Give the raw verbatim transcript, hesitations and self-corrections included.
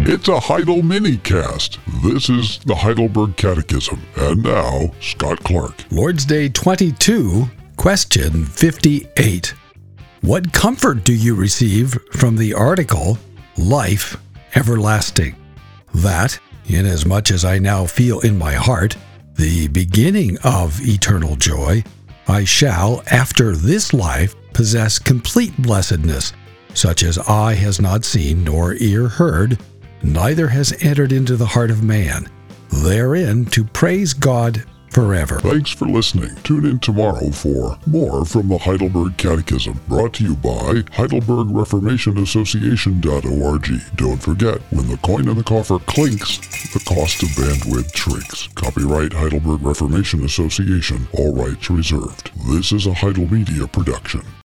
It's a Heidel minicast. This is the Heidelberg Catechism. And now, Scott Clark. Lord's Day twenty-two, question fifty-eight. What comfort do you receive from the article, life everlasting? That, inasmuch as I now feel in my heart the beginning of eternal joy, I shall, after this life, possess complete blessedness, such as eye has not seen nor ear heard, neither has entered into the heart of man, therein to praise God forever. Thanks for listening. Tune in tomorrow for more from the Heidelberg Catechism, brought to you by Heidelberg Reformation Association dot org. Don't forget, when the coin in the coffer clinks, the cost of bandwidth shrinks. Copyright Heidelberg Reformation Association, all rights reserved. This is a Heidel Media production.